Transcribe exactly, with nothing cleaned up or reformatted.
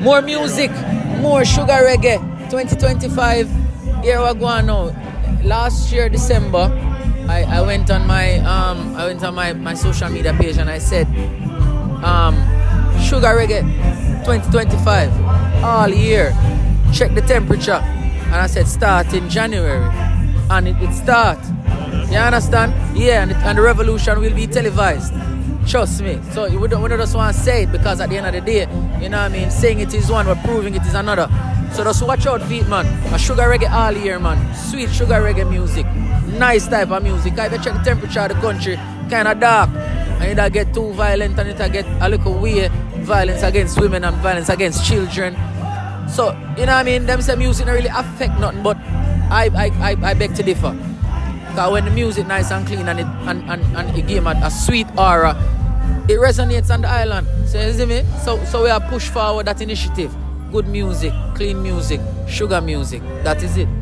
More music, more sugar reggae. twenty twenty-five, here we go now. Last year, December, I, I went on my um I went on my, my social media page and I said um sugar reggae twenty twenty-five all year. Check the temperature. And I said start in January. And it, it start. You understand? Yeah, and, it, and the revolution will be televised. Trust me. So we don't, we don't just want to say it because at the end of the day, you know what I mean, saying it is one, but proving it is another. So just watch out for it, man. A sugar reggae all year, man. Sweet sugar reggae music. Nice type of music. If you check the temperature of the country, kind of dark. And it'll get too violent and it'll get a little weird. Violence against women and violence against children. So, you know what I mean? Them say music don't really affect nothing, but I I, I, I beg to differ. Because when the music nice and clean and it and, and, and it give a, a sweet aura, it resonates on the island. So you see me? So so we are push forward that initiative. Good music, clean music, sugar music. That is it.